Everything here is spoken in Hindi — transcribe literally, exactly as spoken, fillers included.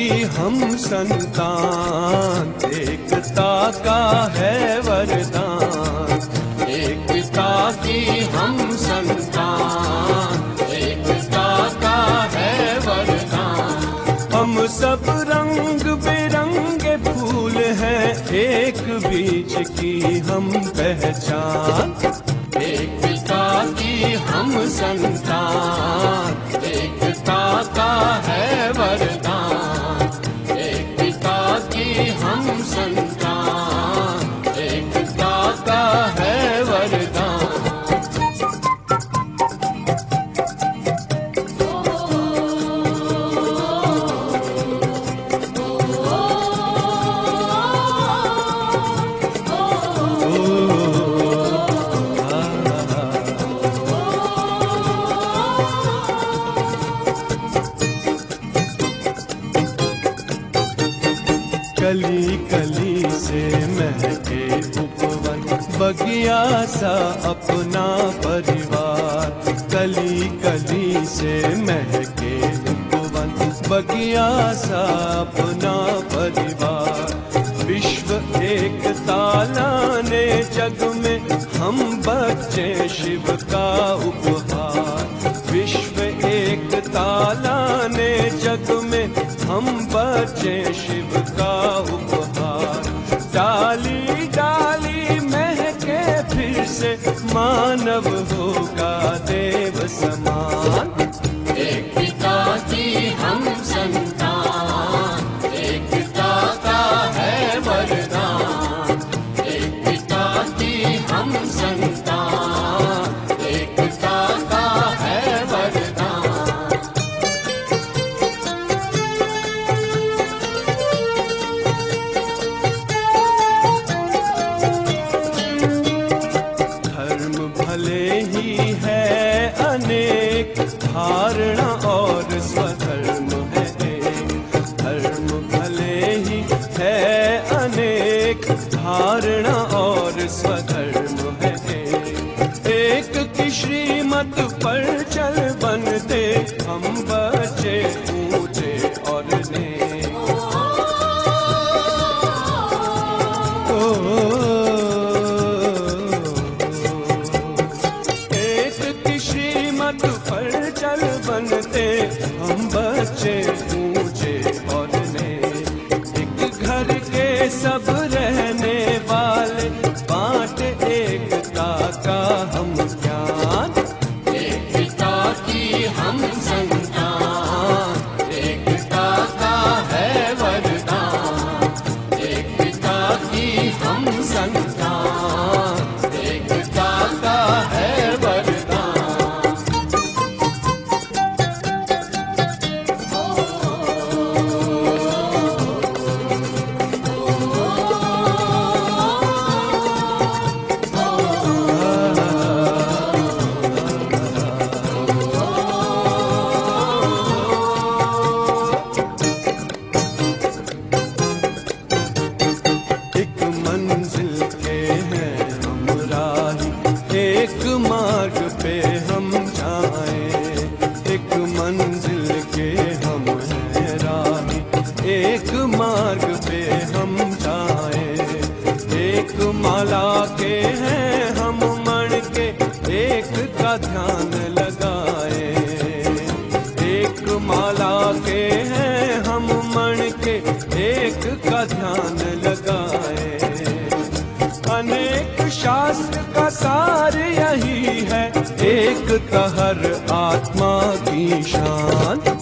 हम संतान, एकता का है वरदान। एकता की हम संतान, एकता का है वरदान। हम सब रंग बिरंगे फूल हैं, एक बीज की हम पहचान। एकता की हम संतान, एकता का है वरदान। एकता की हम संतान, एकता का है वरदान। कली कली से महके उपवन, बगिया सा अपना परिवार। कली कली से महके उपवन, बगिया सा अपना परिवार। विश्व एकता लाने जग में हम बच्चे शिव का उपहार। विश्व एकता लाने जग में हम बच्चे शिव का उपहार। डाली डाली महके फिर से, मानव होगा देव समान। एकता की हम संतान, एकता का है वरदान। एकता की हम संतान, एकता का है वरदान। भले ही है अनेक, धारणा और स्वधर्म है एक। धर्म भले ही है अनेक, धारणा और स्वधर्म है एक। एक की श्रीमत पर चल बनते हम बच्चे ऊंचे और नेक। ओ, पर चल बनते हम बच्चे ऊंचे और नेक। एक घर के सब रहने वाले, बांट एकता का हम ज्ञान। एकता की हम संतान, एकता का है वरदान। एकता की हम संतान, एकता का है वरदान। एक मार्ग पे हम जाएं, एक मंजिल के हम हैं राही। एक मार्ग पे हम जाएं, एक माला के हैं हम मण के, एक का ध्यान लगाए। एक माला के हैं हम मण के, एक का ध्यान लगाए। अनेक शास्त्र का सार यही है, एक हर आत्मा की शान।